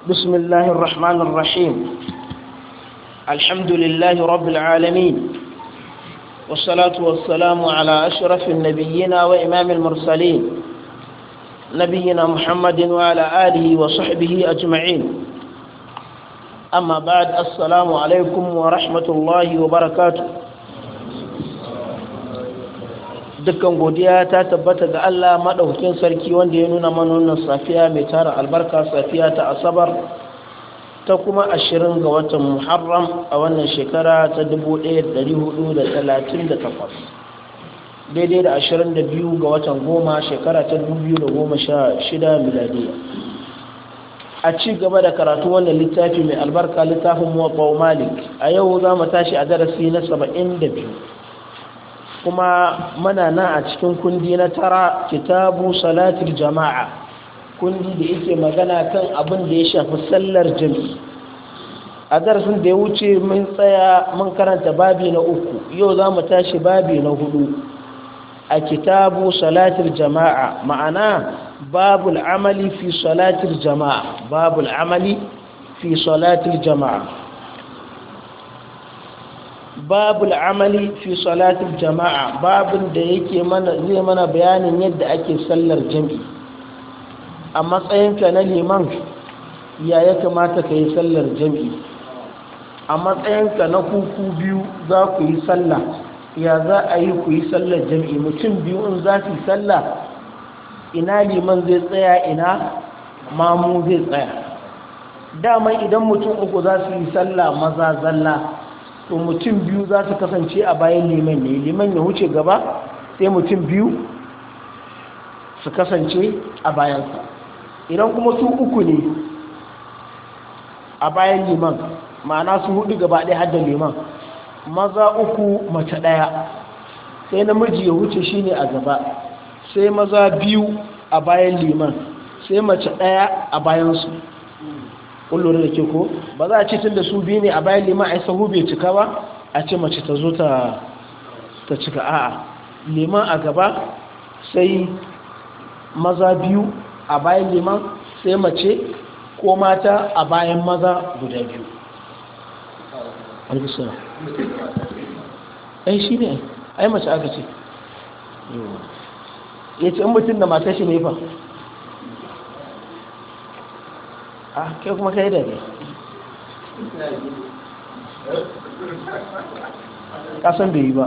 بسم الله الرحمن الرحيم. الحمد لله رب العالمين، والصلاة والسلام على أشرف النبيين وإمام المرسلين نبينا محمد وعلى آله وصحبه أجمعين. أما بعد، السلام عليكم ورحمة الله وبركاته. dukkan godiya ta tabbata ga Allah madaukakin sarki wanda ya nuna mana wannan safiya mai tara albarka, safiya ta asabar ta kuma 20 ga watan Muharram a wannan shekara ta 1438 daidai da 22 ga watan goma shekara ta 2016 miladiya. A ci gaba da karatu wannan littafi mai albarka, littafin Muwatta Malik, a yau za mu tashi a darasi na 72 kuma mana na a cikin kundi na tara, kitabu salatul jama'a, kundi da yake magana kan abin da ya shafi sallar jami'i. A darasin da ya wuce mun karanta babi na 3, yau za mu tashi babi na 4 a kitabu salatul jama'a, ma'ana babul amali fi salatul jama'a, babul amali fi salatul jama'a. babul amali fi salatul jama'a, babin da yake zai mana bayanin yadda ake sallar jami'i. A matsayinka na liman, ya kamata ka yi sallar jami'i? A matsayinka na kuku biyu za ku yi sallah, ya za a yi ku yi sallar jami'i? Mutum biyu in za su yi sallah, ina liman zai tsaya, ina mamu zai tsaya? Dama idan mutum uku za su yi sallah maza zalla, to mutum biyu za su kasance a bayan liman ne, liman ya wuce gaba sai mutum biyu su kasance a bayansa. Idan kuma su uku ne a bayan liman, ma'ana su hudu gaba ɗaya hadda liman, maza uku mace ɗaya, sai namiji ya wuce shine a gaba, sai maza biyu a bayan liman, sai mace ɗaya a bayansu. kullum da ke ko ba za a ce tun da su biyu ne a bayan liman a yi sahu bai cika ba a ce mace ta zo ta cika. a'a, liman a gaba, sai maza biyu a bayan liman, sai mace ko mata a bayan maza guda biyu. albisara ai shi ne ai mace aka ce ya ce in mutum da mata shi ne fa kai kuma kai da ne kasan bai yi ba.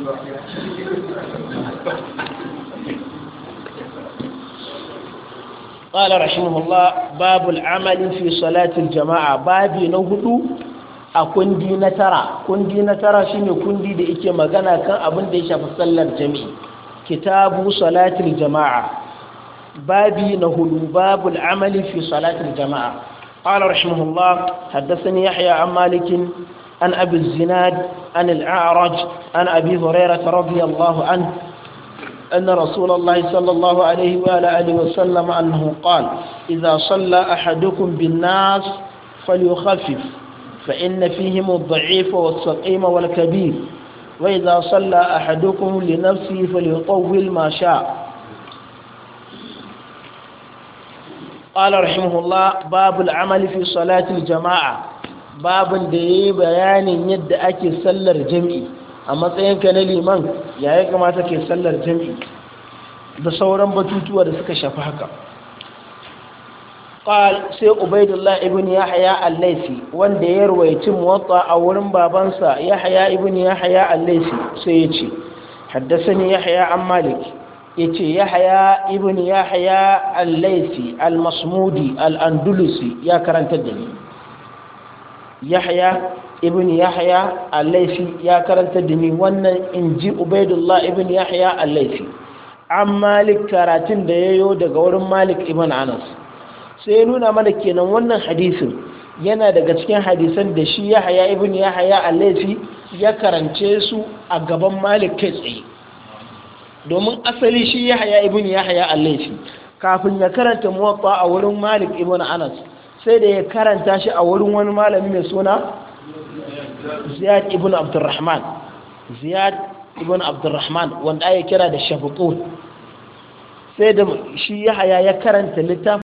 قال رحمه الله باب العمل في صلاة الجماعة. babi na 4 a kundi na tara shine kundi da yake magana kan abin da ya shafi sallar jami'i, kitabu salatul jama'a. بابي نهل باب العمل في صلاة الجماعة. قال رحمه الله حدثني يحيى عن مالك عن أبي الزناد عن الأعرج عن أبي هريرة رضي الله عنه أن رسول الله صلى الله عليه وآله وسلم أنه قال إذا صلى أحدكم بالناس فليخفف فإن فيهم الضعيف والسقيم والكبير، وإذا صلى أحدكم لنفسه فليطول ما شاء. قال رحمه الله باب العمل في صلاة الجماعة. باب da yayi bayanin yadda ake sallar jami'i. A matsayinka na liman, ya kamata ke sallar jami'i da sauran batutuwa da suka shafi haka. sai Ubaidullah ibn Yahya al-Laythi, wanda ya rawaita Muwatta a wurin babansa Yahya ibn Yahya al-Laythi, sai ya ce haddathani Yahya an Malik, yace Yahya ibn Yahya al-Laythi al-Masmudi al-Andalusi ya karanta da ni. Yahya ibn Yahya al-Laythi ya karanta da ni, wannan inji Ubaidullah ibn Yahya al-Laythi. An Malik, karatun da yayo daga wurin Malik ibn Anas. Sai nuna mana kenan wannan hadisin yana daga cikin hadisan da shi Yahya ibn Yahya al-Laythi ya karance su a gaban Malik kai tsaye. Domin asali shi Yahya ibn Yahya al-Laythi kafin ya karanta Muwatta a wurin Malik ibn Anas, sai da ya karanta shi a wurin wani malami mai suna Ziyad ibn Abdurrahman, wanda ake kira da Shafiqun. sai da shi Yahaya ya karanta littafin